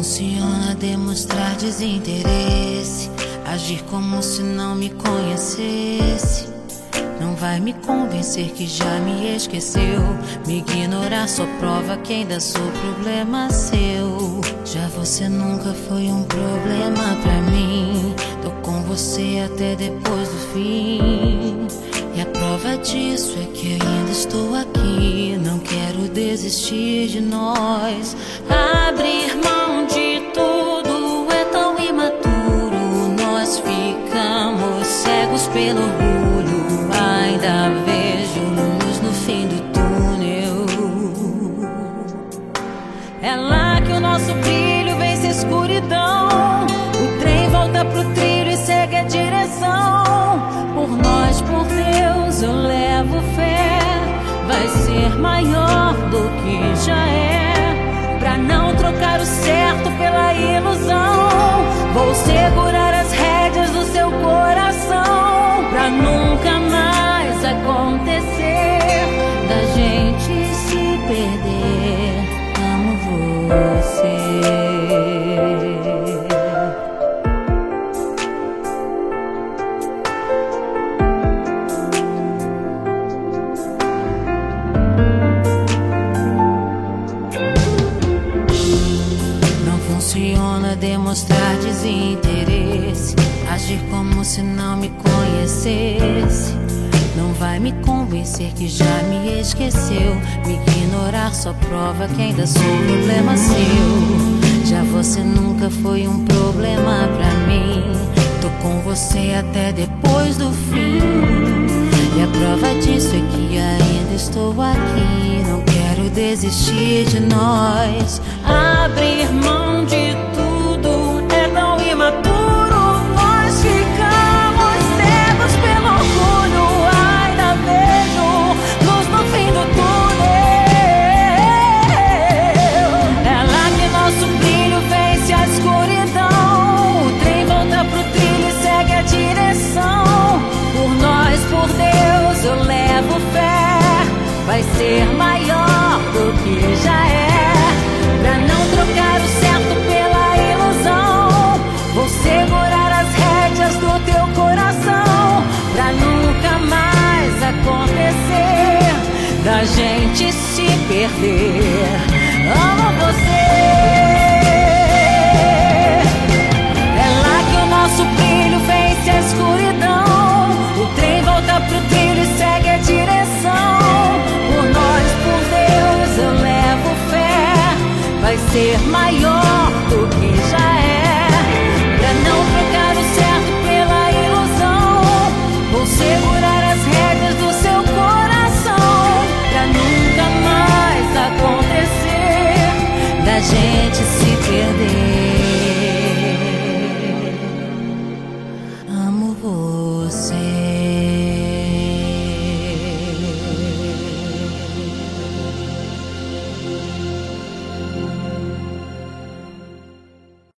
funciona demonstrar desinteresse, agir como se não me conhecesse. Não vai me convencer que já me esqueceu. Me ignorar só prova que ainda sou problema seu. Já você nunca foi um problema pra mim. Tô com você até depois do fim. E a prova disso é que ainda estou aqui. Não quero desistir de nós. Abrir mão de tudo é tão imaturo. Nós ficamos cegos pelo orgulho. Ainda vejo luz no fim do túnel. É lá que o nosso brilho vence a escuridão. O trem volta pro trilho e segue a direção. Por nós, por Deus, eu levo fé. Vai ser maior do que já é. Pra não trocar o certo pela ilusão, vou segurar as rédeas do seu coração. Pra nunca mais acontecer da gente se perder. Amo você. Funciona demonstrar desinteresse, agir como se não me conhecesse. Não vai me convencer que já me esqueceu. Me ignorar só prova que ainda sou problema seu. Já você nunca foi um problema pra mim. Tô com você até depois do fim. E a prova disso é que ainda estou aqui. Não quero desistir de nós. Abrir mão de tudo é tão imaturo. Nós ficamos cegos pelo orgulho. Ainda vejo luz no fim do túnel. É lá que nosso brilho vence a escuridão. O trem volta pro trilho e segue a direção. Por nós, por Deus, eu levo fé. Vai ser maior do que já é. Pra não trocar o certo pela ilusão, vou segurar as rédeas do teu coração. Pra nunca mais acontecer da gente se perder. Amo você. É lá que o nosso brilho vence a escuridão. O trem volta pro trilho e segue a direção. Por nós, por Deus, eu levo fé. Vai ser maior do que já é. Pra não trocar o certo pela ilusão, vou segurar as rédeas do seu coração. Pra nunca mais acontecer da gente se perder. Amo você.